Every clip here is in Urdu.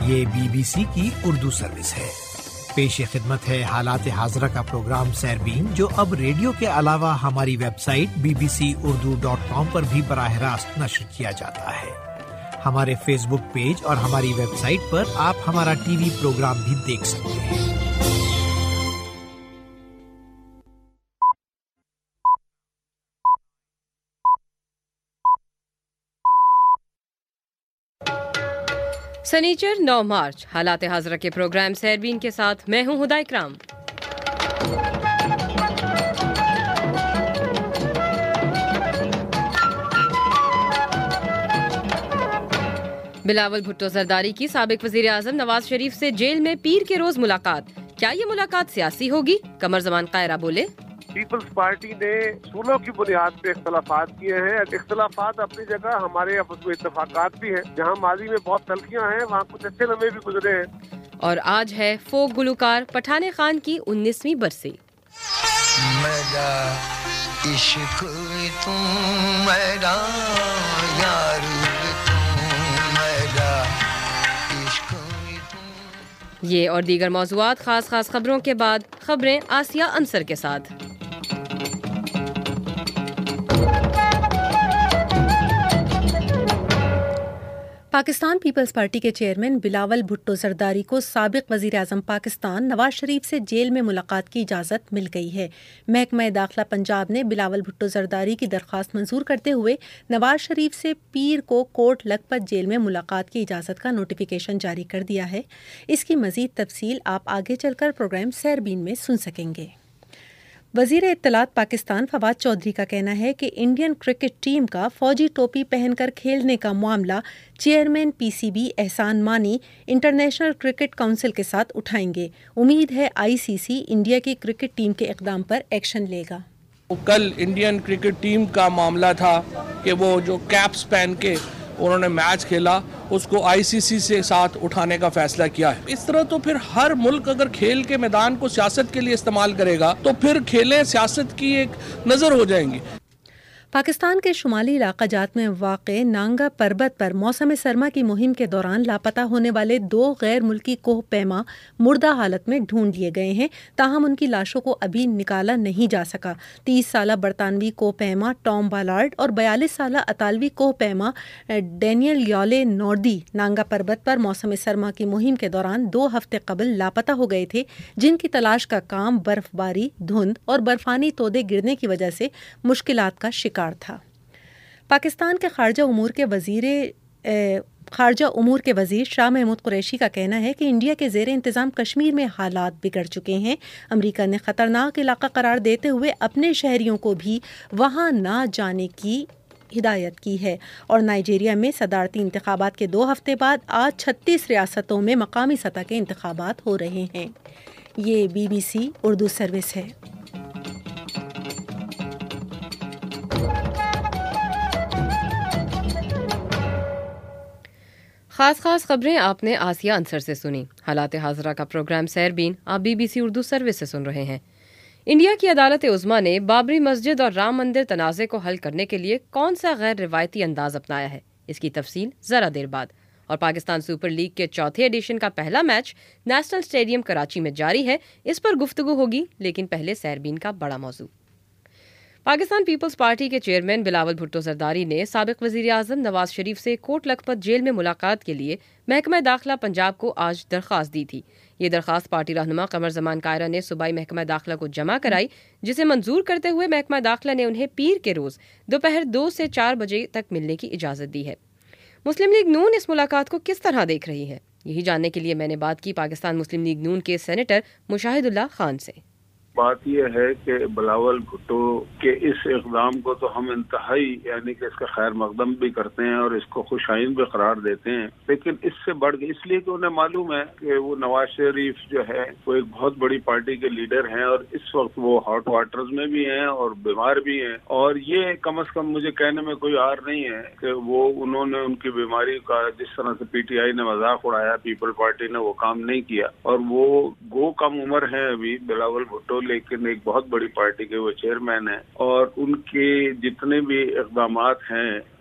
یہ BBC کی اردو سروس ہے۔ پیش خدمت ہے حالات حاضرہ کا پروگرام سیربین، جو اب ریڈیو کے علاوہ ہماری ویب سائٹ bbcurdu.com پر بھی براہ راست نشر کیا جاتا ہے۔ ہمارے فیس بک پیج اور ہماری ویب سائٹ پر آپ ہمارا ٹی وی پروگرام بھی دیکھ سکتے ہیں۔ سنیچر 9 مارچ حالات حاضرہ کے پروگرام سیربین کے ساتھ میں ہوں ہدا اکرام۔ بلاول بھٹو زرداری کی سابق وزیر اعظم نواز شریف سے جیل میں پیر کے روز ملاقات، کیا یہ ملاقات سیاسی ہوگی؟ قمر زمان قائرہ بولے، پیپلز پارٹی نے اصولوں کی بنیاد پہ اختلافات کیے ہیں۔ اختلافات اپنی جگہ، ہمارے آپس میں اتفاقات بھی ہیں۔ جہاں ماضی میں بہت تلخیاں ہیں، وہاں کچھ اچھے لمحے بھی گزرے ہیں۔ اور آج ہے فوک گلوکار پٹھان خان کی 19ویں برسی۔ میرا عشق تم میرا یار تم میرا عشق تم۔ یہ اور دیگر موضوعات خاص خبروں کے بعد خبریں آسیہ انصر کے ساتھ۔ پاکستان پیپلز پارٹی کے چیئرمین بلاول بھٹو زرداری کو سابق وزیر اعظم پاکستان نواز شریف سے جیل میں ملاقات کی اجازت مل گئی ہے۔ محکمہ داخلہ پنجاب نے بلاول بھٹو زرداری کی درخواست منظور کرتے ہوئے نواز شریف سے پیر کو کوٹ لکھپت جیل میں ملاقات کی اجازت کا نوٹیفیکیشن جاری کر دیا ہے۔ اس کی مزید تفصیل آپ آگے چل کر پروگرام سیربین میں سن سکیں گے۔ وزیر اطلاعات پاکستان فواد چودھری کا کہنا ہے کہ انڈین کرکٹ ٹیم کا فوجی ٹوپی پہن کر کھیلنے کا معاملہ chairman PCB Ehsan Mani international cricket council کے ساتھ اٹھائیں گے۔ امید ہے ICC انڈیا کی کرکٹ ٹیم کے اقدام پر ایکشن لے گا۔ کل انڈین کرکٹ ٹیم کا معاملہ تھا کہ وہ جو کیپس پہن کے انہوں نے میچ کھیلا، اس کو ICC سے ساتھ اٹھانے کا فیصلہ کیا ہے۔ اس طرح تو پھر ہر ملک اگر کھیل کے میدان کو سیاست کے لیے استعمال کرے گا تو پھر کھیلیں سیاست کی ایک نظر ہو جائیں گی۔ پاکستان کے شمالی علاقہ جات میں واقع نانگا پربت پر موسم سرما کی مہم کے دوران لاپتہ ہونے والے 2 غیر ملکی کوہ پیما مردہ حالت میں ڈھونڈ لیے گئے ہیں، تاہم ان کی لاشوں کو ابھی نکالا نہیں جا سکا۔ 30 سالہ برطانوی کوہ پیما ٹام بالارڈ اور 42 سالہ اطالوی کوہ پیما ڈینیل یولے نوردی نانگا پربت پر موسم سرما کی مہم کے دوران 2 ہفتے قبل لاپتہ ہو گئے تھے، جن کی تلاش کا کام برف باری، دھند اور برفانی تودے گرنے کی وجہ سے مشکلات کا شکار تھا۔ پاکستان کے خارجہ امور کے وزیر شاہ محمود قریشی کا کہنا ہے کہ انڈیا کے زیر انتظام کشمیر میں حالات بگڑ چکے ہیں۔ امریکہ نے خطرناک علاقہ قرار دیتے ہوئے اپنے شہریوں کو بھی وہاں نہ جانے کی ہدایت کی ہے۔ اور نائجیریا میں صدارتی انتخابات کے 2 ہفتے بعد آج 36 ریاستوں میں مقامی سطح کے انتخابات ہو رہے ہیں۔ یہ BBC اردو سروس ہے۔ خاص خبریں آپ نے آسیہ انصر سے سنی۔ حالات حاضرہ کا پروگرام سیربین آپ BBC اردو سروس سے سن رہے ہیں۔ انڈیا کی عدالت عظمیٰ نے بابری مسجد اور رام مندر تنازع کو حل کرنے کے لیے کون سا غیر روایتی انداز اپنایا ہے، اس کی تفصیل ذرا دیر بعد۔ اور پاکستان سپر لیگ کے 4تھے ایڈیشن کا پہلا میچ نیشنل اسٹیڈیم کراچی میں جاری ہے، اس پر گفتگو ہوگی، لیکن پہلے سیربین کا بڑا موضوع۔ پاکستان پیپلز پارٹی کے چیئرمین بلاول بھٹو زرداری نے سابق وزیر اعظم نواز شریف سے کوٹ لکھپت جیل میں ملاقات کے لیے محکمہ داخلہ پنجاب کو آج درخواست دی تھی۔ یہ درخواست پارٹی رہنما قمر زمان قائرہ نے صوبائی محکمہ داخلہ کو جمع کرائی، جسے منظور کرتے ہوئے محکمہ داخلہ نے انہیں پیر کے روز دوپہر 2 سے 4 بجے تک ملنے کی اجازت دی ہے۔ مسلم لیگ نون اس ملاقات کو کس طرح دیکھ رہی ہے، یہی جاننے کے لیے میں نے بات کی پاکستان مسلم لیگ نون کے سینیٹر مشاہد اللہ خان سے۔ بات یہ ہے کہ بلاول بھٹو کے اس اقدام کو تو ہم انتہائی یعنی کہ اس کا خیر مقدم بھی کرتے ہیں اور اس کو خوش آئند بھی قرار دیتے ہیں، لیکن اس سے بڑھ کے اس لیے کہ انہیں معلوم ہے کہ وہ نواز شریف جو ہے وہ ایک بہت بڑی پارٹی کے لیڈر ہیں اور اس وقت وہ ہاٹ واٹرز میں بھی ہیں اور بیمار بھی ہیں، اور یہ کم از کم مجھے کہنے میں کوئی عار نہیں ہے کہ وہ انہوں نے ان کی بیماری کا جس طرح سے PTI نے مذاق اڑایا، پیپل پارٹی نے وہ کام نہیں کیا، اور وہ گو کم عمر ہیں ابھی بلاول بھٹو، لیکن ایک بہت بڑی پارٹی کے وہ چیئرمین ہیں، اور ان کے جتنے بھی اقدامات ہیں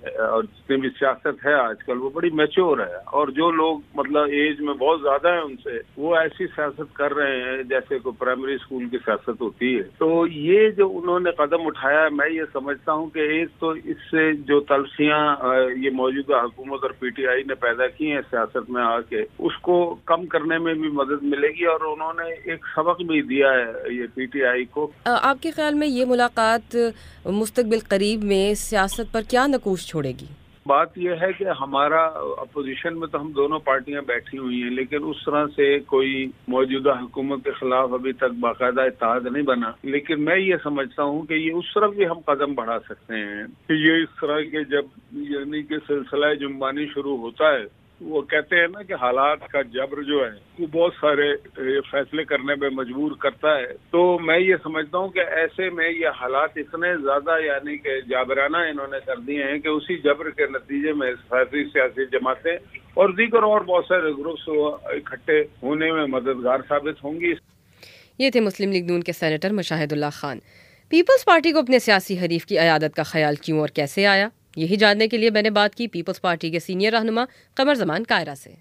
और जितनी भी सियासत है आजकल वो बड़ी मैच्योर है, और जो लोग मतलब एज में बहुत ज्यादा है उनसे, वो ऐसी सियासत कर रहे हैं जैसे कोई प्राइमरी स्कूल की सियासत होती है। तो ये जो उन्होंने कदम उठाया, मैं ये समझता हूँ कि एक तो इससे जो तलखियां ये मौजूदा हुकूमत और पीटीआई ने पैदा की हैं सियासत में आके, उसको कम करने में भी मदद मिलेगी, और उन्होंने एक सबक भी दिया है ये पीटीआई को। आपके ख्याल में ये मुलाकात मुस्तकबिल करीब में सियासत पर क्या नकूश छोड़ेगी? बात यह है कि हमारा अपोजिशन में तो हम दोनों पार्टियां बैठी हुई हैं, लेकिन उस तरह से कोई मौजूदा हुकूमत के खिलाफ अभी तक बाकायदा इत्तेहाद नहीं बना। लेकिन मैं ये समझता हूं कि ये उस तरफ भी हम कदम बढ़ा सकते हैं कि ये इस तरह के जब यानी कि सिलसिला जुम्बानी शुरू होता है, वो कहते हैं ना कि हालात का जबर जो है वो बहुत सारे फैसले करने पे मजबूर करता है। तो मैं ये समझता हूँ कि ऐसे में ये हालात इतने ज्यादा यानी कि जाबराना इन्होंने कर दिए हैं कि उसी जबर के नतीजे में सियासी जमातें और दीगर और बहुत सारे ग्रुप्स इकट्ठे होने में मददगार साबित होंगी। ये थे मुस्लिम लीग नून के senator Mushahidullah Khan. Peoples party को अपने सियासी हरीफ की अयादत का ख्याल क्यों और कैसे आया, यही जानने के लिए मैंने बात की पीपल्स पार्टी के सीनियर रहनुमा कमर जमान कायरा से।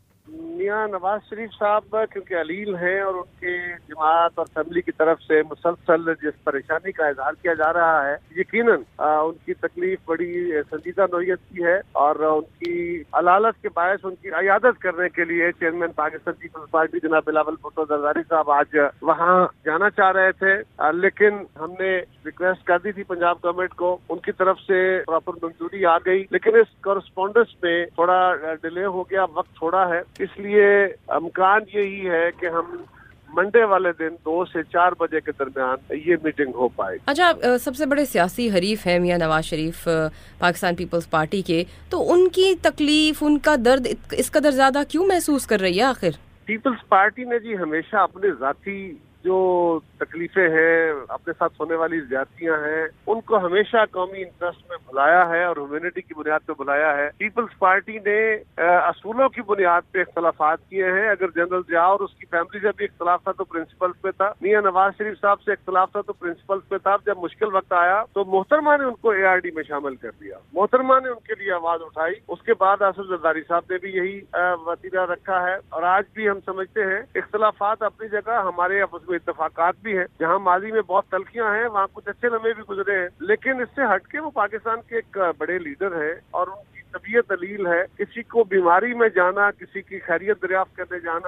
मियां नवाज शरीफ साहब क्योंकि अलील हैं और उनके जमात और फैमिली की तरफ से मुसलसल जिस परेशानी का इजहार किया जा रहा है, यकीनन उनकी तकलीफ बड़ी संजीदा नौयत की है, और उनकी अलालत के बायस उनकी अयादत करने के लिए चेयरमैन पाकिस्तान पीपल्स पार्टी जनाब बिलावल भुट्टो जरदारी साहब आज वहाँ जाना चाह रहे थे, लेकिन हमने रिक्वेस्ट कर दी थी पंजाब गवर्नमेंट को, उनकी तरफ से प्रॉपर मंजूरी आ गई, लेकिन इस कॉरेस्पॉन्डेंस में थोड़ा डिले हो गया, वक्त थोड़ा है, इसलिए इम्कान यही है कि हम मंडे वाले दिन 2 से 4 बजे के दरमियान ये मीटिंग हो पाए। अच्छा, सबसे बड़े सियासी हरीफ हैं मियां नवाज शरीफ पाकिस्तान पीपल्स पार्टी के, तो उनकी तकलीफ, उनका दर्द इस कदर ज्यादा क्यों महसूस कर रही है आखिर? पीपल्स पार्टी ने जी हमेशा अपने जाती जो तकलीफें हैं, अपने साथ होने वाली ज्यादतियां हैं, उनको हमेशा कौमी इंटरेस्ट में बुलाया है और ह्यूमैनिटी की बुनियाद पे बुलाया है। पीपल्स पार्टी ने असूलों की बुनियाद पे इख्तलाफात किए हैं। अगर जनरल जिया और उसकी फैमिली से भी इख्तलाफ था तो प्रिंसिपल्स पे था, मियां नवाज शरीफ साहब से इख्तलाफ था तो प्रिंसिपल्स पे था। जब मुश्किल वक्त आया तो मोहतरमा ने उनको ARD में शामिल कर दिया, मोहतरमा ने उनके लिए आवाज उठाई। उसके बाद आसिफ जरदारी साहब ने भी यही वतीरा रखा है, और आज भी हम समझते हैं इख्तलाफात अपनी जगह, हमारे आपस में इत्तफाकात भी हैं। जहां माजी में बहुत तलखियां हैं वहां कुछ अच्छे लम्हे भी गुजरे हैं, लेकिन इससे हटके वो पाकिस्तान के एक बड़े लीडर हैं और उनकी तबीयत दलील है। किसी को बीमारी में जाना, किसी की खैरियत दरियाफ्त करने जाना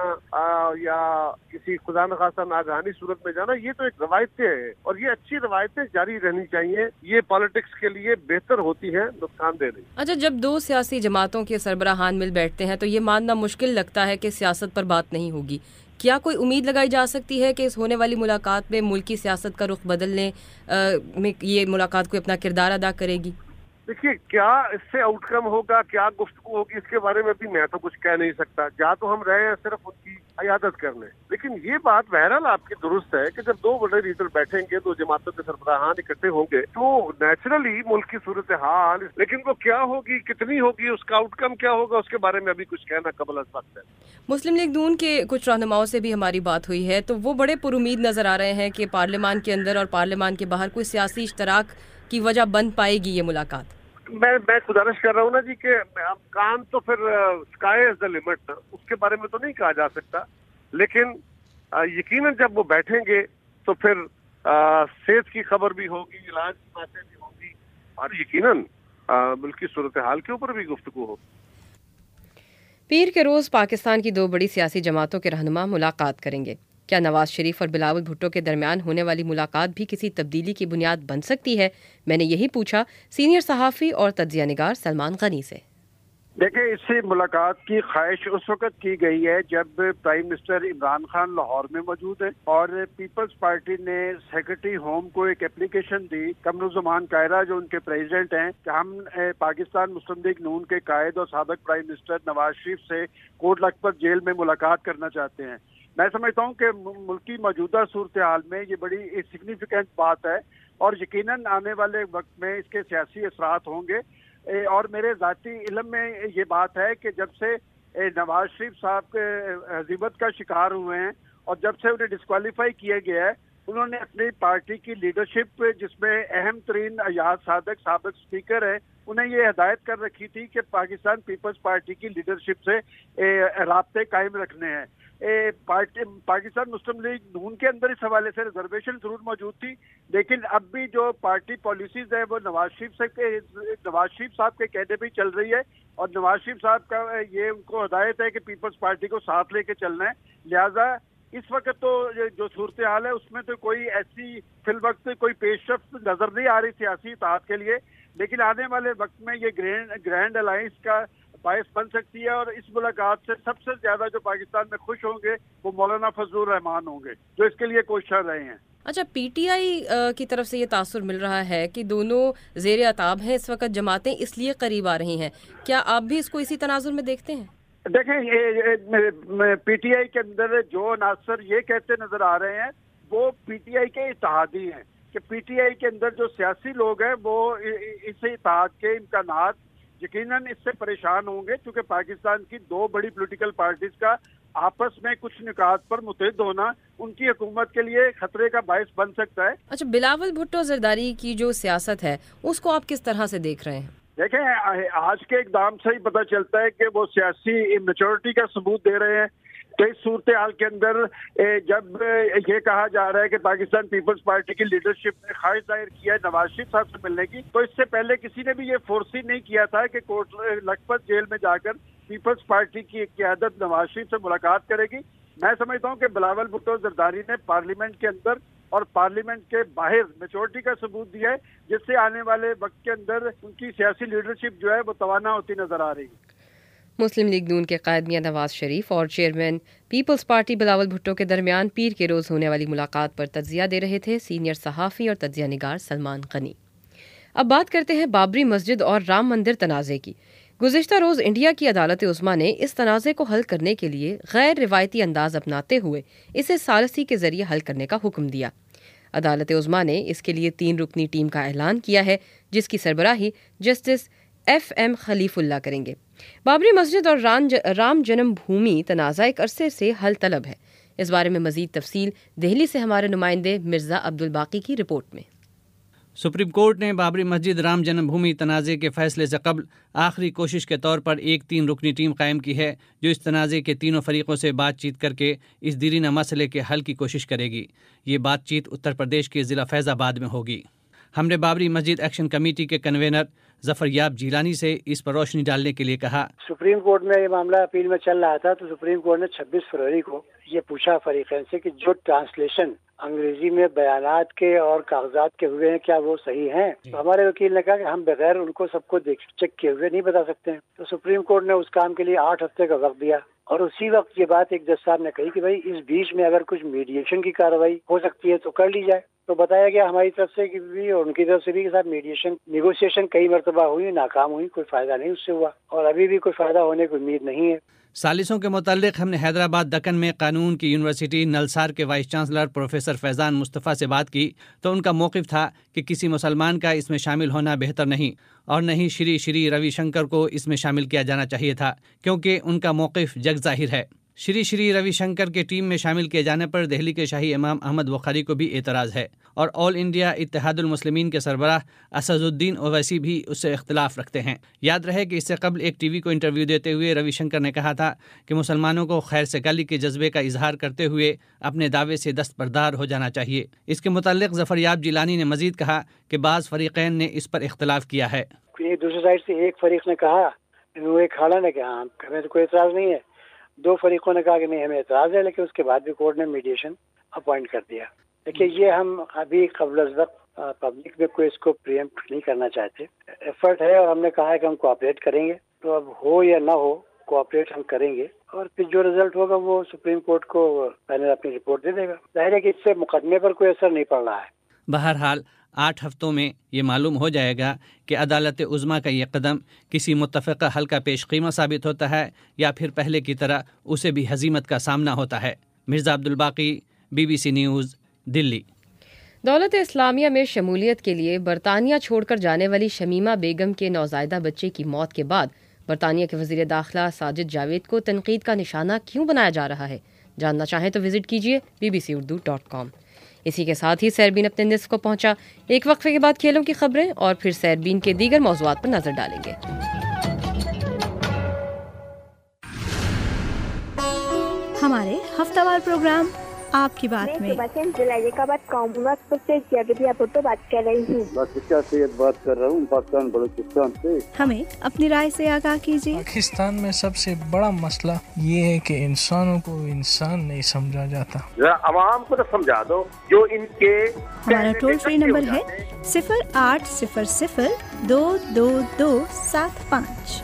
या किसी खुदा न खास्ता नागहानी सूरत में जाना, ये तो एक रवायतें हैं और ये अच्छी रवायतें जारी रहनी चाहिए। ये पॉलिटिक्स के लिए बेहतर होती है, नुकसानदेह नहीं। अच्छा, जब 2 सियासी जमातों के सरबराहान मिल बैठते हैं तो ये मानना मुश्किल लगता है कि सियासत पर बात नहीं होगी। क्या कोई उम्मीद लगाई जा सकती है कि इस होने वाली मुलाकात में मुल्क की सियासत का रुख बदलने में ये मुलाकात कोई अपना किरदार अदा करेगी? देखिए, क्या इससे आउटकम होगा, क्या गुफ्तगू होगी, इसके बारे में भी मैं तो कुछ कह नहीं सकता। जा तो हम रहे हैं सिर्फ उनकी अयादत करने, लेकिन ये बात बहरहाल आपकी दुरुस्त है कि जब 2 बड़े लीडर बैठेंगे, 2 जमातों के सरबराहान इकट्ठे होंगे, तो नेचुरली मुल्क की सूरत हाल, लेकिन वो क्या होगी, कितनी होगी, उसका आउटकम क्या होगा, उसके बारे में अभी कुछ कहना कबल वक्त है। मुस्लिम लीग नून के कुछ रहनुमाओं से भी हमारी बात हुई है, तो वो बड़े पुरुमीद नजर आ रहे हैं कि पार्लियामान के अंदर और पार्लियामान के बाहर कोई सियासी इश्तराक की वजह बन पाएगी ये मुलाकात। मैं गुजारिश कर रहा हूँ ना जी कि कान तो फिर स्काई इज द लिमिट, उसके बारे में तो नहीं कहा जा सकता, लेकिन यकीनन जब वो बैठेंगे तो फिर सेहत की खबर भी होगी, इलाज की बातें भी होगी, और यकीनन मुल्क की सूरत हाल के ऊपर भी गुफ्तगू होगी। पीर के रोज पाकिस्तान की 2 बड़ी सियासी जमातों के रहनुमा मुलाकात करेंगे। क्या नवाज शरीफ और बिलावल भुट्टो के दरमियान होने वाली मुलाकात भी किसी तब्दीली की बुनियाद बन सकती है? मैंने यही पूछा सीनियर सहाफ़ी और तज्ज़िया निगार सलमान गनी से। देखिए, इससे मुलाकात की ख्वाहिश उस वक्त की गई है जब प्राइम मिनिस्टर इमरान खान लाहौर में मौजूद है और पीपल्स पार्टी ने सेक्रेटरी होम को एक एप्लीकेशन दी, कमरुज़्ज़मान कायरा जो उनके प्रेसिडेंट हैं, कि हम पाकिस्तान मुस्लिम लीग नून के कायद और साबिक प्राइम मिनिस्टर नवाज शरीफ से कोट लखपत जेल में मुलाकात करना चाहते हैं। मैं समझता हूँ कि मुल्क की मौजूदा सूरत हाल में ये बड़ी सिग्निफिकेंट बात है और यकीनन आने वाले वक्त में इसके सियासी असरात होंगे। और मेरे ज़ाती इल्म में ये बात है कि जब से नवाज शरीफ साहब के हज़ीमत का शिकार हुए हैं और जब से उन्हें डिस्क्वालीफाई किया गया है, उन्होंने अपनी पार्टी की लीडरशिप जिसमें अहम तरीन अयाज सादक साबिक स्पीकर है انہیں یہ ہدایت کر رکھی تھی کہ پاکستان پیپلز پارٹی کی لیڈرشپ سے رابطے قائم رکھنے ہیں. پاکستان مسلم لیگ نون کے اندر اس حوالے سے ریزرویشن ضرور موجود تھی، لیکن اب بھی جو پارٹی پالیسیز ہے وہ نواز شریف صاحب کے کہنے پہ چل رہی ہے، اور نواز شریف صاحب کا یہ ان کو ہدایت ہے کہ پیپلز پارٹی کو ساتھ لے کے چلنا ہے. لہٰذا اس وقت تو جو صورتحال ہے اس میں تو کوئی ایسی فی الوقت کوئی پیش رفت نظر نہیں آ رہی سیاسی اتحاد کے لیے، لیکن آنے والے وقت میں یہ گرینڈ الائنس کا باعث بن سکتی ہے. اور اس ملاقات سے سب سے زیادہ جو پاکستان میں خوش ہوں گے وہ مولانا فضل الرحمان ہوں گے، جو اس کے لیے کوشش رہے ہیں. اچھا، پی ٹی آئی کی طرف سے یہ تاثر مل رہا ہے کہ دونوں زیر عتاب ہیں اس وقت، جماعتیں اس لیے قریب آ رہی ہیں، کیا آپ بھی اس کو اسی تناظر میں دیکھتے ہیں؟ دیکھیں، پی ٹی آئی کے اندر جو عناصر یہ کہتے نظر آ رہے ہیں وہ پی ٹی آئی کے اتحادی ہیں، کہ پی ٹی آئی کے اندر جو سیاسی لوگ ہیں وہ اس اتحاد کے امکانات یقیناً اس سے پریشان ہوں گے، کیونکہ پاکستان کی دو بڑی پولیٹیکل پارٹیز کا آپس میں کچھ نکات پر متحد ہونا ان کی حکومت کے لیے خطرے کا باعث بن سکتا ہے. اچھا، بلاول بھٹو زرداری کی جو سیاست ہے اس کو آپ کس طرح سے دیکھ رہے ہیں؟ دیکھیں، آج کے اقدام سے ہی پتہ چلتا ہے کہ وہ سیاسی میچورٹی کا ثبوت دے رہے ہیں. تو اس صورتحال کے اندر جب یہ کہا جا رہا ہے کہ پاکستان پیپلز پارٹی کی لیڈرشپ نے خواہش ظاہر کیا ہے نواز شریف صاحب سے ملنے کی، تو اس سے پہلے کسی نے بھی یہ فورسی نہیں کیا تھا کہ کوٹ لکھپت جیل میں جا کر پیپلز پارٹی کی قیادت نواز شریف سے ملاقات کرے گی. میں سمجھتا ہوں کہ بلاول بھٹو زرداری نے پارلیمنٹ کے اندر اور پارلیمنٹ کے باہر میچورٹی کا ثبوت دیا ہے، جس سے آنے والے وقت کے اندر ان کی سیاسی لیڈرشپ جو ہے وہ توانا ہوتی نظر آ رہی ہے. مسلم لیگ نون کے قائد میاں نواز شریف اور chairman Peoples Party Bilawal Bhutto کے درمیان پیر کے روز ہونے والی ملاقات پر تجزیہ دے رہے تھے سینئر صحافی اور تجزیہ نگار سلمان غنی. اب بات کرتے ہیں بابری مسجد اور رام مندر تنازع کی. گزشتہ روز انڈیا کی عدالت عظمیٰ نے اس تنازع کو حل کرنے کے لیے غیر روایتی انداز اپناتے ہوئے اسے ثالثی کے ذریعے حل کرنے کا حکم دیا. عدالت عظمیٰ نے اس کے لیے 3 رکنی ٹیم کا اعلان کیا ہے، جس کی سربراہی justice F M Khalifullah کریں گے. بابری مسجد اور رام جنم بھومی تنازع ایک عرصے سے حل طلب ہے. اس بارے میں مزید تفصیل دہلی سے ہمارے نمائندے مرزا عبدالباقی کی رپورٹ میں. سپریم کورٹ نے بابری مسجد رام جنم بھومی تنازع کے فیصلے سے قبل آخری کوشش کے طور پر ایک 3 رکنی ٹیم قائم کی ہے، جو اس تنازع کے تینوں فریقوں سے بات چیت کر کے اس دیرینہ مسئلے کے حل کی کوشش کرے گی. یہ بات چیت اتر پردیش کے ضلع فیض آباد میں ہوگی. ہم نے بابری مسجد ایکشن کمیٹی کے کنوینر ظفر یاب جیلانی سے اس پر روشنی ڈالنے کے لیے کہا. سپریم کورٹ میں یہ معاملہ اپیل میں چل رہا تھا، تو سپریم کورٹ نے 26 فروری کو یہ پوچھا فریقین سے کہ جو ٹرانسلیشن انگریزی میں بیانات کے اور کاغذات کے ہوئے ہیں کیا وہ صحیح ہیں. تو ہمارے وکیل نے کہا کہ ہم بغیر ان کو سب کو چیک کیے ہوئے نہیں بتا سکتے ہیں. تو سپریم کورٹ نے اس کام کے لیے 8 ہفتے کا وقت دیا، اور اسی وقت یہ بات ایک جج صاحب نے کہی کہ بھائی اس بیچ میں اگر کچھ میڈیشن کی کارروائی ہو سکتی ہے تو کر لی جائے. تو بتایا گیا ہماری طرف سے بھی اور ان کی طرف سے بھی کہ صاحب میڈیشن نیگوسیشن کئی مرتبہ ہوئی، ناکام ہوئی، کوئی فائدہ نہیں اس سے ہوا، اور ابھی بھی کوئی فائدہ ہونے کی امید نہیں ہے. ثالثوں کے متعلق ہم نے حیدرآباد دکن میں قانون کی یونیورسٹی نلسار کے vice chancellor professor Faizan Mustafa سے بات کی، تو ان کا موقف تھا کہ کسی مسلمان کا اس میں شامل ہونا بہتر نہیں، اور نہ ہی شری روی شنکر کو اس میں شامل کیا جانا چاہیے تھا، کیونکہ ان کا موقف جگ ظاہر ہے. شری روی شنکر کے ٹیم میں شامل کیے جانے پر دہلی کے شاہی امام احمد بخاری کو بھی اعتراض ہے، اور آل انڈیا اتحاد المسلمین کے سربراہ اسد الدین اویسی بھی اس سے اختلاف رکھتے ہیں. یاد رہے کہ اس سے قبل ایک ٹی وی کو انٹرویو دیتے ہوئے روی شنکر نے کہا تھا کہ مسلمانوں کو خیر سگالی کے جذبے کا اظہار کرتے ہوئے اپنے دعوے سے دستبردار ہو جانا چاہیے. اس کے متعلق ظفر یاب جیلانی نے مزید کہا کہ بعض فریقین نے اس پر اختلاف کیا ہے. دوسری سائڈ سے ایک فریق نے کہا، ایک خالہ نے کہا ہمیں تو کوئی اعتراض نہیں ہے، 2 فریقوں نے کہا کہ نہیں ہمیں اعتراض ہے، لیکن اس کے بعد بھی کورٹ نے میڈیشن اپوائنٹ کر دیا. دیکھیے یہ ہم ابھی قبل از وقت پبلک میں کوئی اس کو پریمپٹ نہیں کرنا چاہتے. ایفرٹ ہے اور ہم نے کہا ہے کہ ہم کوآپریٹ کریں گے، تو اب ہو یا نہ ہو کوآپریٹ ہم کریں گے، اور پھر جو رزلٹ ہوگا وہ سپریم کورٹ کو پینل اپنی رپورٹ دے دے گا. ظاہر ہے کہ اس سے مقدمے پر کوئی اثر نہیں پڑ رہا ہے. بہرحال 8 ہفتوں میں یہ معلوم ہو جائے گا کہ عدالت عظمیٰ کا یہ قدم کسی متفقہ حل کا پیش خیمہ ثابت ہوتا ہے یا پھر پہلے کی طرح اسے بھی ہزیمت کا سامنا ہوتا ہے. Mirza Abdulbaqi, BBC news, Delhi. دولت اسلامیہ میں شمولیت کے لیے برطانیہ چھوڑ کر جانے والی شمیمہ بیگم کے نوزائیدہ بچے کی موت کے بعد برطانیہ کے وزیر داخلہ ساجد جاوید کو تنقید کا نشانہ کیوں بنایا جا رہا ہے؟ جاننا چاہیں تو وزٹ کیجیے bbcurdu.com. इसी के साथ ही सैरबीन अपने निस्फ को पहुंचा। एक वक्फे के बाद खेलों की खबरें और फिर सैरबीन के दीगर मौज़ूआत पर नजर डालेंगे। हमारे हफ्तावार प्रोग्राम आपकी बात में बात कर रही हूँ। बात कर रहा हूँ पाकिस्तान बलूचिस्तान से। हमें अपनी राय से आगाह कीजिए। पाकिस्तान में सबसे बड़ा मसला ये है कि इंसानों को इंसान नहीं समझा जाता। आवाम को तो समझा दो जो इनके। हमारा टोल फ्री नंबर है 0800-222-75।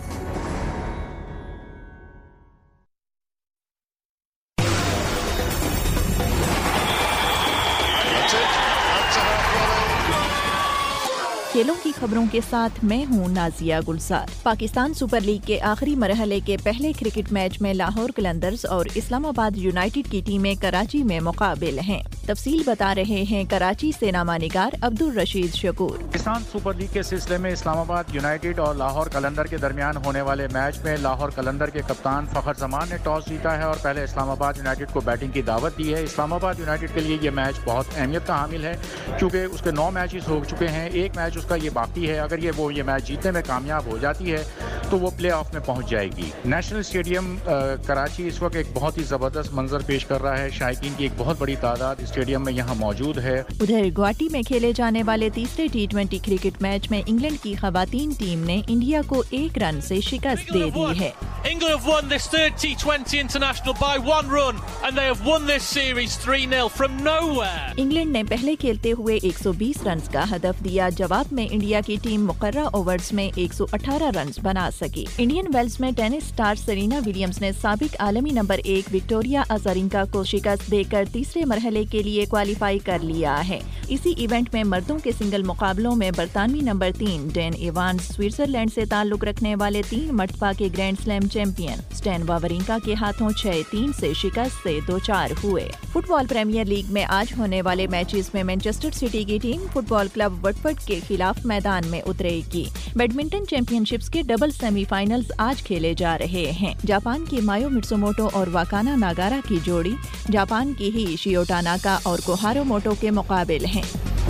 खेलों की खबरों के साथ मैं हूं नाजिया गुलजार। पाकिस्तान सुपर लीग के आखिरी मरहले के पहले क्रिकेट मैच में लाहौर कलंदर्स और इस्लामाबाद यूनाइटेड की टीमें कराची में मुकाबिल हैं। तफसील बता रहे हैं कराची से नामानिगार अब्दुल रशीद शकूर। पाकिस्तान सुपर लीग के सिलसिले में इस्लामाबाद यूनाइटेड और लाहौर कलंदर के दरमियान होने वाले मैच में लाहौर कलंदर के कप्तान फखर जमान ने टॉस जीता है और पहले इस्लामाबाद यूनाइटेड को बैटिंग की दावत दी है। इस्लामाबाद यूनाइटेड के लिए ये मैच बहुत अहमियत का हामिल है क्योंकि उसके 9 मैचेस हो चुके हैं, एक मैच उसका ये बाकी है। अगर ये मैच जीतने में कामयाब हो जाती है तो वो प्ले ऑफ में पहुंच जाएगी। नेशनल स्टेडियम कराची इस वक्त एक बहुत ही जबरदस्त मंजर पेश कर रहा है। शायकीन की एक बहुत बड़ी तादाद स्टेडियम में यहाँ मौजूद है। उधर गुवाहाटी में खेले जाने वाले तीसरे T20 क्रिकेट मैच में इंग्लैंड की खवातीन टीम ने इंडिया को 1 रन से शिकस्त दे दी है। England have won this third T20 international by 1 run and they have won this series 3-0 from nowhere. England ने पहले खेलते हुए 120 रन्स का हदफ दिया। जवाब में इंडिया की टीम मुकर्रर ओवर्स में 118 रन्स बना सकी। इंडियन वेल्स में टेनिस स्टार सेरेना विलियम्स ने साबिक आलमी नंबर 1 विक्टोरिया अजारेंका को शिकस्त देकर तीसरे मरहले के लिए क्वालिफाई कर लिया है। इसी इवेंट में मर्दों के सिंगल मुकाबलों में बरतानवी नंबर 3 डेन इवांस स्विट्जरलैंड से ताल्लुक रखने वाले 3 मर्तबा के grand slam champion Stan Wawrinka के हाथों 6-3 से शिकस्त से 2-4 हुए। फुटबॉल प्रीमियर लीग में आज होने वाले मैचेस में मैनचेस्टर सिटी की टीम फुटबॉल क्लब वटफोर्ड के खिलाफ मैदान में उतरेगी। बैडमिंटन चैंपियनशिप्स के डबल सेमीफाइनल्स आज खेले जा रहे हैं। जापान की मायो मित्सुमोटो और वाकाना नागारा की जोड़ी जापान की ही शियो टानाका और कोहारो मोटो के मुकाबिल हैं।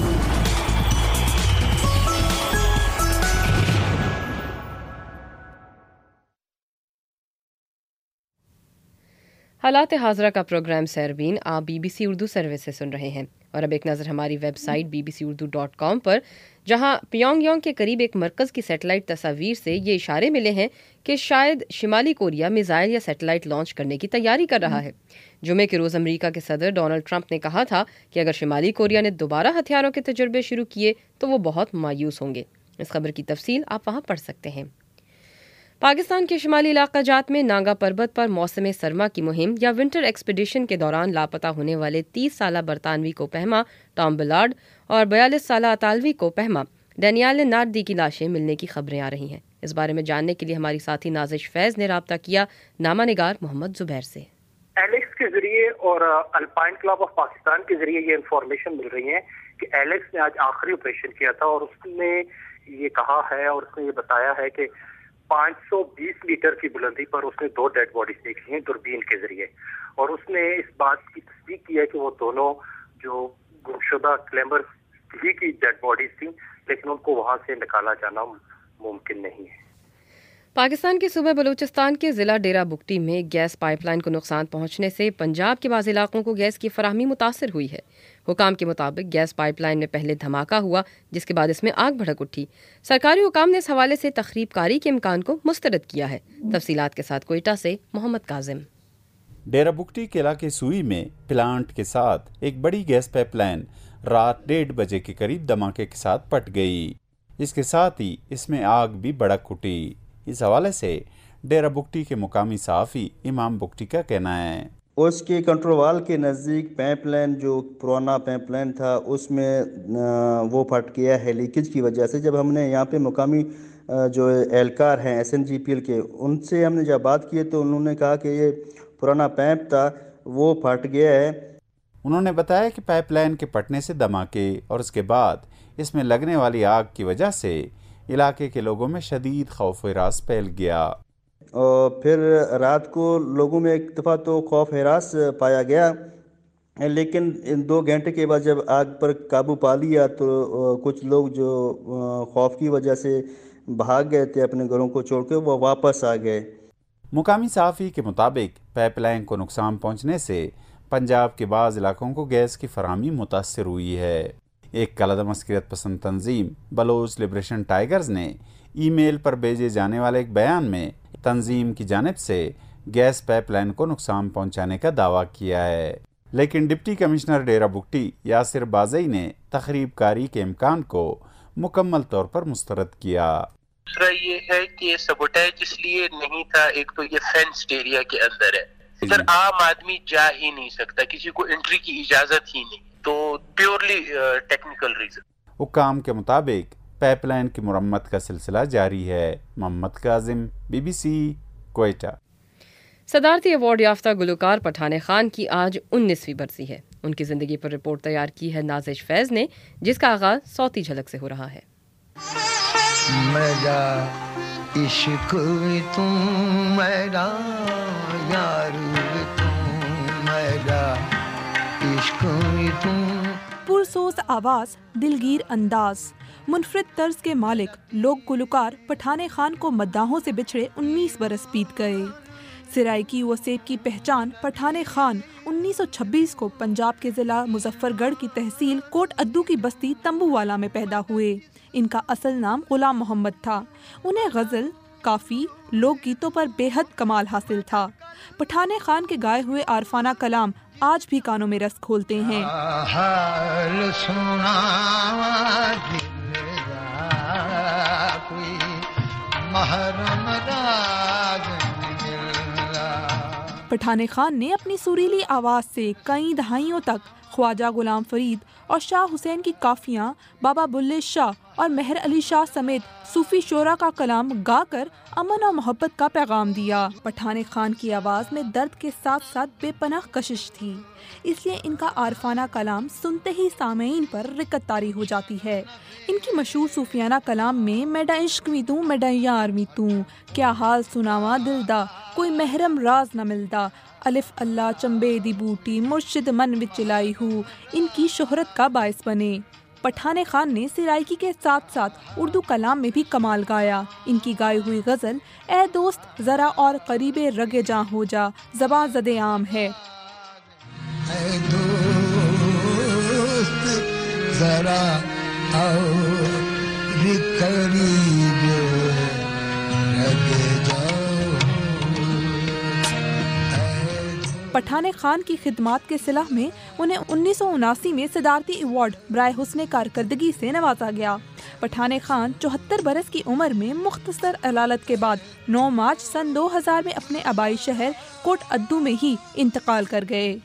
हालात हाज़रा का प्रोग्राम सैरबीन आप BBC उर्दू सर्विस से सुन रहे हैं। और अब एक नज़र हमारी वेबसाइट bbcurdu.com पर, जहां प्योंगयांग के करीब एक मरकज़ की सैटेलाइट तस्वीर से ये इशारे मिले हैं कि शायद शिमाली कोरिया मिसाइल या सैटेलाइट लॉन्च करने की तैयारी कर रहा है। जुमे के रोज़ अमेरिका के सदर डोनाल्ड ट्रंप ने कहा था कि अगर शिमाली कोरिया ने दोबारा हथियारों के तजुर्बे शुरू किए तो वो बहुत मायूस होंगे। इस खबर की तफसील आप वहाँ पढ़ सकते हैं। पाकिस्तान के शिमाली इलाका जात में नांगा पर्वत पर मौसम सरमा की मुहिम या विंटर एक्सपीडिशन के दौरान लापता होने वाले 30 साला बरतानवी को पहमा टॉम बिलार्ड और 42 साला अतालवी को पहमा डैनियल नार्दी की लाशें मिलने की खबरें आ रही हैं। इस बारे में जानने के लिए हमारी साथी नाजिश फैज ने राब्ता किया नामानिगार मोहम्मद जुबैर से। एलेक्स के जरिए और अल्पाइन क्लब ऑफ पाकिस्तान के जरिए ये इन्फॉर्मेशन मिल रही है कि एलेक्स ने आज आखिरी ऑपरेशन किया था और उसने ये कहा है और उसने ये बताया है कि 520 मीटर की बुलंदी पर उसने 2 डेड बॉडीज देखी हैं दूरबीन के जरिए, और उसने इस बात की तस्दीक की है कि वो दोनों जो गुमशुदा क्लेमर्स की डेड बॉडीज थी, लेकिन उनको वहां से निकाला जाना मुमकिन नहीं है। पाकिस्तान के सूबे बलूचिस्तान के जिला डेरा बुगटी में गैस पाइपलाइन को नुकसान पहुंचने से पंजाब के बाज़ इलाकों को गैस की फराहमी मुतासर हुई है। हुकाम के मुताबिक गैस पाइपलाइन में पहले धमाका हुआ, जिसके बाद इसमें आग भड़क उठी। सरकारी हुकाम ने इस हवाले से तखरीबकारी के इम्कान को मुस्तरद किया है। तफसीलात के साथ कोयटा से मोहम्मद काजिम। डेरा बुगटी के इलाके सुई में प्लांट के साथ एक बड़ी गैस पाइपलाइन रात 1:30 बजे के करीब धमाके के साथ फट गई। इसके साथ ही इसमें आग भी भड़क उठी। इस हवाले से डेरा बुगटी के मुकामी सहाफ़ी इमाम बुगटी का कहना है, उसके कंट्रोल वाल के नज़दीक पाइपलाइन जो पुराना पाइपलाइन था उसमें वो फट गया है लीकेज की वजह से। जब हमने यहाँ पे मुकामी जो एहलकार हैं SNGPL के, उनसे हमने जब बात की तो उन्होंने कहा कि ये पुराना पाइप था वो फट गया है। उन्होंने बताया कि पाइपलाइन के फटने से धमाके और उसके बाद इसमें लगने वाली आग की वजह से इलाके के लोगों में शदीद खौफ हिरास फैल गया। और फिर रात को लोगों में एक दफ़ा तो खौफ हिरास पाया गया لیکن 2 گھنٹے کے بعد جب آگ پر قابو پا لیا تو کچھ لوگ جو خوف کی وجہ سے بھاگ گئے تھے اپنے گھروں کو چھوڑ کے، وہ واپس آ گئے۔ مقامی صحافی کے مطابق پائپ لائن کو نقصان پہنچنے سے پنجاب کے بعض علاقوں کو گیس کی فراہمی متاثر ہوئی ہے۔ ایک کالعدم عسکریت پسند تنظیم بلوچ لبریشن ٹائیگرز نے ای میل پر بھیجے جانے والے ایک بیان میں تنظیم کی جانب سے گیس پائپ لائن کو نقصان پہنچانے کا دعویٰ کیا ہے، لیکن ڈپٹی کمشنر ڈیرہ بگٹی یاسر بازئی نے تخریب کاری کے امکان کو مکمل طور پر مسترد کیا۔ دوسرا یہ ہے کہ یہ سبوٹیج اس لیے نہیں تھا، ایک تو یہ فینسڈ ایریا کے اندر ہے، ادھر عام آدمی جا ہی نہیں سکتا، کسی کو انٹری کی اجازت ہی نہیں، تو پیورلی ٹیکنیکل ریزن۔ حکام کے مطابق پائپ لائن کی مرمت کا سلسلہ جاری ہے۔ محمد کاظم، BBC، کوئٹہ۔ صدارتی ایوارڈ یافتہ گلوکار پٹھان خان کی آج 19ویں برسی ہے۔ ان کی زندگی پر رپورٹ تیار کی ہے نازش فیض نے، جس کا آغاز صوتی جھلک سے ہو رہا ہے۔ میرا عشق تم، میرا یار تم، میرا عشق تم۔ پرسوز آواز، دلگیر انداز، منفرد طرز کے مالک لوک گلوکار پٹھان خان کو مداحوں سے بچھڑے 19 برس بیت گئے۔ سرائکی و سیب کی پہچان پٹھان خان 1926 کو پنجاب کے ضلع مظفر گڑھ کی تحصیل کوٹ ادو کی بستی تمبو والا میں پیدا ہوئے۔ ان کا اصل نام غلام محمد تھا۔ انہیں غزل، کافی، لوک گیتوں پر بے حد کمال حاصل تھا۔ پٹھان خان کے گائے ہوئے عارفانہ کلام آج بھی کانوں میں رس کھولتے ہیں۔ حال سنا کوئی محرم راز۔ پٹھان خان نے اپنی سریلی آواز سے کئی دہائیوں تک خواجہ غلام فرید اور شاہ حسین کی کافیاں، بابا بلے شاہ اور مہر علی شاہ سمیت صوفی شعراء کا کلام گا کر امن اور محبت کا پیغام دیا۔ پٹھان خان کی آواز میں درد کے ساتھ ساتھ بے پناہ کشش تھی، اس لیے ان کا عارفانہ کلام سنتے ہی سامعین پر رکت طاری ہو جاتی ہے۔ ان کی مشہور صوفیانہ کلام میں میڈا عشق می توں، میڈا یار می توں، کیا حال سناواں دل دا، کوئی محرم راز نہ ملدا، الف اللہ چمبے دی بوٹی، مرشد من وچ لائی ہو، ان کی شہرت کا باعث بنے۔ پٹھان خان نے سرائکی کے ساتھ ساتھ اردو کلام میں بھی کمال گایا۔ ان کی گائی ہوئی غزل اے دوست ذرا اور قریب رگ جاں ہو جا زباں زد عام ہے۔ اے دوست ذرا اور قریب رگ جاں۔ پٹھان خان کی خدمات کے صلح میں انہیں 1979 میں صدارتی ایوارڈ برائے حسن کارکردگی سے نوازا گیا۔ پٹھان خان 74 برس کی عمر میں مختصر علالت کے بعد 9 مارچ سن 2000 میں اپنے آبائی شہر کوٹ ادو میں ہی انتقال کر گئے۔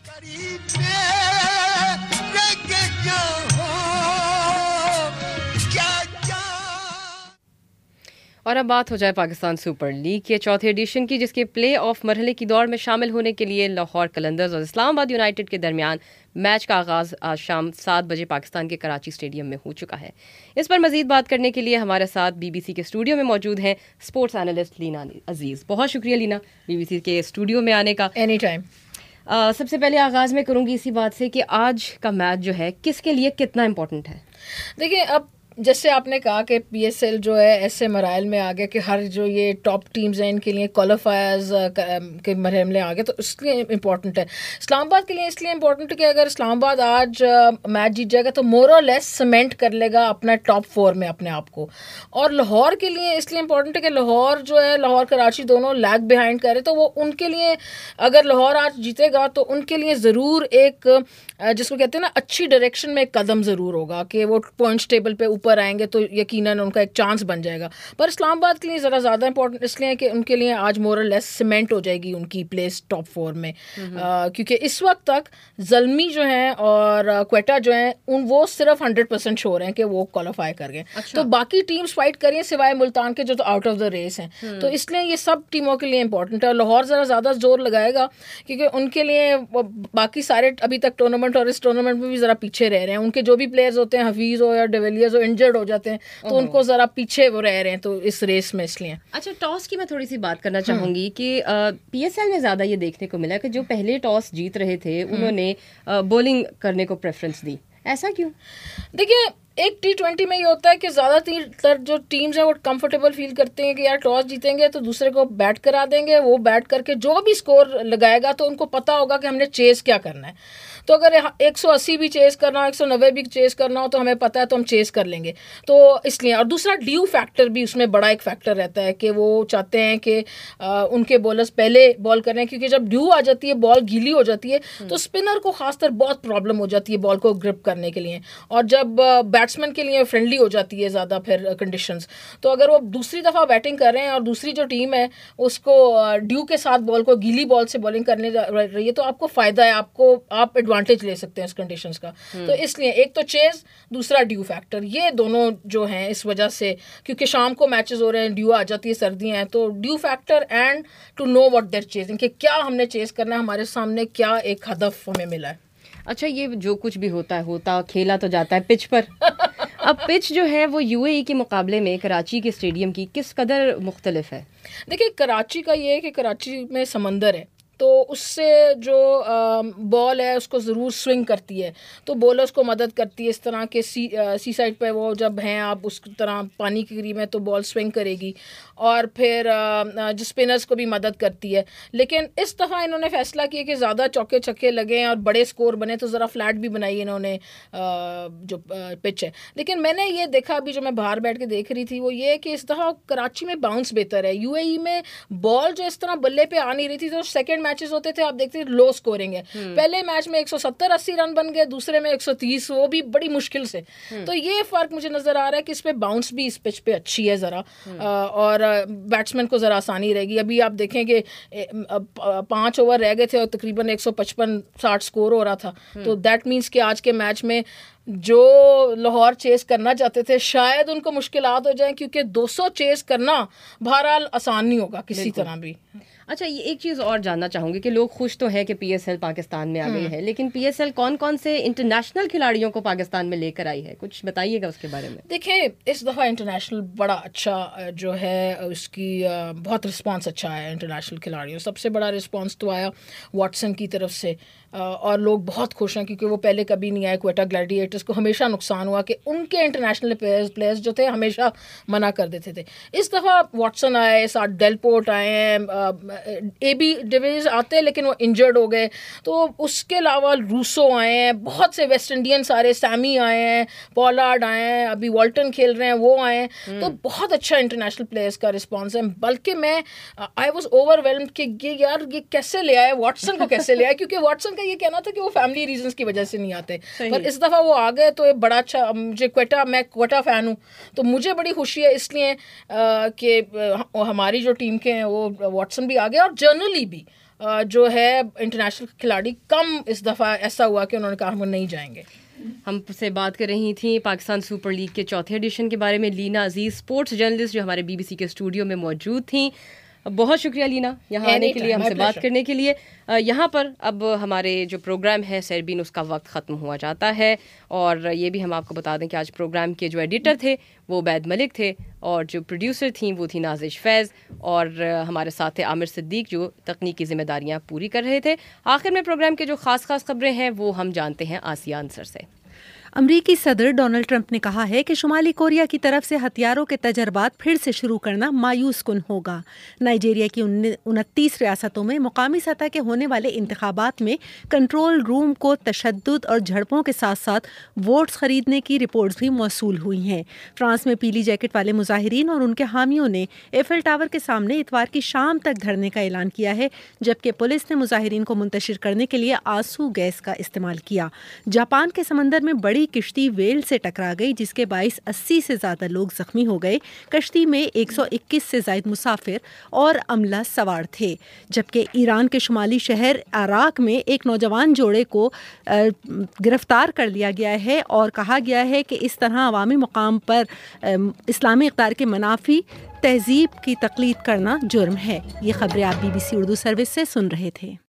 اور اب بات ہو جائے پاکستان سپر لیگ کے چوتھے ایڈیشن کی، جس کے پلے آف مرحلے کی دوڑ میں شامل ہونے کے لیے لاہور قلندرز اور اسلام آباد یونائیٹڈ کے درمیان میچ کا آغاز آج شام 7 بجے پاکستان کے کراچی اسٹیڈیم میں ہو چکا ہے۔ اس پر مزید بات کرنے کے لیے ہمارے ساتھ BBC کے اسٹوڈیو میں موجود ہیں اسپورٹس اینالسٹ لینا عزیز۔ بہت شکریہ لینا BBC کے اسٹوڈیو میں آنے کا۔ Any time. سب سے پہلے آغاز میں کروں گی اسی بات سے کہ آج کا میچ جو ہے کس کے لیے کتنا امپورٹنٹ ہے؟ دیکھیں، اب جیسے آپ نے کہا کہ PSL جو ہے ایسے مراحل میں آ گیا کہ ہر جو یہ ٹاپ ٹیمز ہیں ان کے لیے کوالیفائرز کے مرحلے میں آ گئے، تو اس لیے امپورٹنٹ ہے۔ اسلام آباد کے لیے اس لیے امپورٹنٹ ہے کہ اگر اسلام آباد آج میچ جیت جائے گا تو مور اور لیس سیمنٹ کر لے گا اپنا ٹاپ 4 میں اپنے آپ کو۔ اور لاہور کے لیے اس لیے امپورٹنٹ ہے کہ لاہور جو ہے، لاہور کراچی دونوں لیگ بیہائنڈ کرے، تو وہ ان کے لیے اگر لاہور آج جیتے گا تو ان کے لیے ضرور ایک جس کو کہتے ہیں نا اچھی ڈائریکشن میں ایک قدم ضرور ہوگا کہ وہ پوائنٹس ٹیبل پہ اوپر آئیں گے تو یقیناً ان کا ایک چانس بن جائے گا۔ پر اسلام آباد کے لیے ذرا زیادہ امپورٹنٹ اس لیے کہ ان کے لیے آج مور اور لیس سیمنٹ ہو جائے گی ان کی پلیس ٹاپ 4 میں، کیونکہ اس وقت تک زلمی جو ہیں اور کوئٹہ جو ہیں وہ صرف 100% شور ہیں کہ وہ کوالیفائی کر گئے۔ تو باقی ٹیمز فائٹ کریے سوائے ملتان کے جو تو آؤٹ آف دا ریس ہیں، تو اس لیے یہ سب ٹیموں کے لیے امپورٹنٹ ہے۔ اور لاہور ذرا زیادہ زور لگائے گا کیونکہ ان کے لیے باقی سارے ابھی تک ٹورنامنٹ اور اس ٹورنامنٹ میں بھی ذرا پیچھے رہ رہے ہیں۔ ان کے جو بھی پلیئرز ہوتے ہیں، حفیظ ہو یا ڈیویلیئرز ہو، ان انجرڈ ہو جاتے ہیں تو ان کو ذرا پیچھے وہ رہ رہے ہیں تو اس ریس میں اس لیے. اچھا ٹاس کی میں تھوڑی سی بات کرنا چاہوں گی کہ پی ایس ایل میں زیادہ یہ دیکھنے کو ملا کہ جو پہلے ٹاس جیت رہے تھے انہوں نے بولنگ کرنے کو پریفرنس دی. ایسا کیوں؟ دیکھیے ایک T20 میں یہ ہوتا ہے کہ زیادہ تر جو ٹیمز ہیں وہ کمفرٹیبل فیل کرتے ہیں کہ یار ٹاس جیتیں گے تو دوسرے کو بیٹ کرا دیں گے, وہ بیٹ کر کے جو بھی سکور لگائے گا تو ان کو پتا ہوگا کہ ہم نے چیز کیا کرنا ہے. تو اگر 180 بھی چیز کرنا ہو 190 بھی چیز کرنا ہو تو ہمیں پتا ہے تو ہم چیز کر لیں گے. تو اس لیے, اور دوسرا ڈیو فیکٹر بھی اس میں بڑا ایک فیکٹر رہتا ہے کہ وہ چاہتے ہیں کہ ان کے بولرز پہلے بال کریں, کیونکہ جب ڈیو آ جاتی ہے بال گیلی ہو جاتی ہے تو اسپنر کو خاص طر بہت پرابلم ہو جاتی ہے بال کو گرپ کرنے کے لیے, اور جب بیٹسمین کے لیے فرینڈلی ہو جاتی ہے زیادہ پھر کنڈیشنز. تو اگر وہ دوسری دفعہ بیٹنگ کر رہے ہیں اور دوسری جو ٹیم ہے اس کو ڈیو کے ساتھ بال کو گیلی بال سے بالنگ کرنے رہی ہے تو آپ کو فائدہ ہے, آپ ایڈوانٹیج لے سکتے ہیں اس کنڈیشنز کا. تو اس لیے ایک تو چیز, دوسرا ڈیو فیکٹر, یہ دونوں جو ہیں اس وجہ سے, کیونکہ شام کو میچز ہو رہے ہیں, ڈیو آ جاتی ہے, سردیاں ہیں, تو dew factor and to know what that chasing, کہ کیا ہم نے چیز کرنا ہے, ہمارے سامنے کیا ایک ہدف ہمیں ملا ہے. اچھا یہ جو کچھ بھی ہوتا کھیلا تو جاتا ہے پچ پر. اب پچ جو ہے وہ یو اے ای کے مقابلے میں کراچی کے اسٹیڈیم کی کس قدر مختلف ہے؟ دیکھیے کراچی کا یہ ہے کہ کراچی میں سمندر ہے تو اس سے جو بال ہے اس کو ضرور سوئنگ کرتی ہے, تو بولرز کو مدد کرتی ہے. اس طرح کے سی سائڈ پہ وہ جب ہیں آپ اس طرح پانی کے قریب ہے تو بال سوئنگ کرے گی, اور پھر جو اسپنرز کو بھی مدد کرتی ہے. لیکن اس دفعہ انہوں نے فیصلہ کیا کہ زیادہ چوکے چھکے لگیں اور بڑے سکور بنے, تو ذرا فلیٹ بھی بنائی انہوں نے جو پچ ہے. لیکن میں نے یہ دیکھا ابھی جو میں باہر بیٹھ کے دیکھ رہی تھی وہ یہ کہ اس دفعہ کراچی میں باؤنس بہتر ہے. یو اے ای میں بال جو اس طرح بلے پہ آ نہیں رہی تھی, تو سیکنڈ میچز ہوتے تھے آپ دیکھتے تھے لو سکورنگ ہے. پہلے میچ میں 170-80 رن بن گئے, دوسرے میں 130, وہ بھی بڑی مشکل سے. تو یہ فرق مجھے نظر آ رہا ہے کہ اس پہ باؤنس بھی اس پچ پہ اچھی ہے ذرا, اور بیٹسمین کو ذرا آسانی رہے گی. ابھی آپ دیکھیں کہ 5 اوور رہ گئے تھے اور تقریباً 155-60 سکور ہو رہا تھا. تو دیٹ مینس کہ آج کے میچ میں جو لاہور چیز کرنا چاہتے تھے شاید ان کو مشکلات ہو جائیں, کیونکہ 200 چیز کرنا بہرحال آسان نہیں ہوگا کسی طرح بھی. اچھا یہ ایک چیز اور جاننا چاہوں گی کہ لوگ خوش تو ہیں کہ پی ایس ایل پاکستان میں آ گئی ہے, لیکن پی ایس ایل کون کون سے انٹرنیشنل کھلاڑیوں کو پاکستان میں لے کر آئی ہے, کچھ بتائیے گا اس کے بارے میں. دیکھیں اس دفعہ انٹرنیشنل بڑا اچھا جو ہے اس کی بہت رسپانس اچھا ہے انٹرنیشنل کھلاڑیوں. سب سے بڑا رسپانس تو آیا واٹسن کی طرف سے, اور لوگ بہت خوش ہیں کیونکہ وہ پہلے کبھی نہیں آئے. کوئٹہ گلیڈیٹرز کو ہمیشہ نقصان ہوا کہ ان کے انٹرنیشنل پلیئرز جو تھے ہمیشہ منع کر دیتے تھے. اس دفعہ واٹسن آئے, ساتھ ڈیل پورٹ آئے ہیں, اے بی ڈیویز آتے لیکن وہ انجرڈ ہو گئے. تو اس کے علاوہ روسو آئے ہیں, بہت سے ویسٹ انڈین سارے, سیمی آئے ہیں, پولارڈ آئے ہیں, ابھی والٹن کھیل رہے ہیں وہ آئے ہیں. تو بہت اچھا انٹرنیشنل پلیئرز کا رسپانس ہے. بلکہ میں آئی واز اوور ویلمڈ کہ یہ کیسے لے آئے, واٹسن کو کیسے لے آئے, کیونکہ واٹسن کا یہ کہنا تھا کہ وہ فیملی ریزنز کی وجہ سے نہیں آتے, پر اس دفعہ وہ آ گئے. تو یہ بڑا اچھا, مجھے میں کوئٹہ فین ہوں تو مجھے بڑی خوشی ہے اس لیے کہ ہماری جو ٹیم کے ہیں وہ واٹسن بھی آ گئے. اور جنرلی بھی جو ہے انٹرنیشنل کھلاڑی کم اس دفعہ ایسا ہوا کہ انہوں نے کہا ہم نہیں جائیں گے. ہم سے بات کر رہی تھیں پاکستان سپر لیگ کے 4تھے ایڈیشن کے بارے میں لینا عزیز, اسپورٹس جرنلسٹ جو ہمارے BBC کے اسٹوڈیو میں موجود تھیں. بہت شکریہ لینا یہاں آنے کے لیے, ہم سے بات کرنے کے لیے. یہاں پر اب ہمارے جو پروگرام ہے سیربین اس کا وقت ختم ہوا جاتا ہے, اور یہ بھی ہم آپ کو بتا دیں کہ آج پروگرام کے جو ایڈیٹر تھے وہ عبید ملک تھے, اور جو پروڈیوسر تھیں وہ تھی نازش فیض, اور ہمارے ساتھ تھے عامر صدیق جو تکنیکی ذمہ داریاں پوری کر رہے تھے. آخر میں پروگرام کے جو خاص خبریں ہیں وہ ہم جانتے ہیں آسیہ انصر سے. امریکی صدر ڈونلڈ ٹرمپ نے کہا ہے کہ شمالی کوریا کی طرف سے ہتھیاروں کے تجربات پھر سے شروع کرنا مایوس کن ہوگا. نائجیریا کی 29 ریاستوں میں مقامی سطح کے ہونے والے انتخابات میں کنٹرول روم کو تشدد اور جھڑپوں کے ساتھ ساتھ ووٹس خریدنے کی رپورٹس بھی موصول ہوئی ہیں. فرانس میں پیلی جیکٹ والے مظاہرین اور ان کے حامیوں نے ایفل ٹاور کے سامنے اتوار کی شام تک دھرنے کا اعلان کیا ہے, جبکہ پولیس نے مظاہرین کو منتشر کرنے کے لیے آنسو گیس کا استعمال کیا. جاپان کے سمندر میں بڑی کشتی ویل سے ٹکرا گئی جس کے باعث 80 سے زیادہ لوگ زخمی ہو گئے. کشتی میں 121 سے زائد مسافر اور عملہ سوار تھے, جبکہ ایران کے شمالی شہر عراق میں ایک نوجوان جوڑے کو گرفتار کر لیا گیا ہے اور کہا گیا ہے کہ اس طرح عوامی مقام پر اسلامی اقدار کے منافی تہذیب کی تقلید کرنا جرم ہے. یہ خبریں آپ BBC اردو سروس سے سن رہے تھے.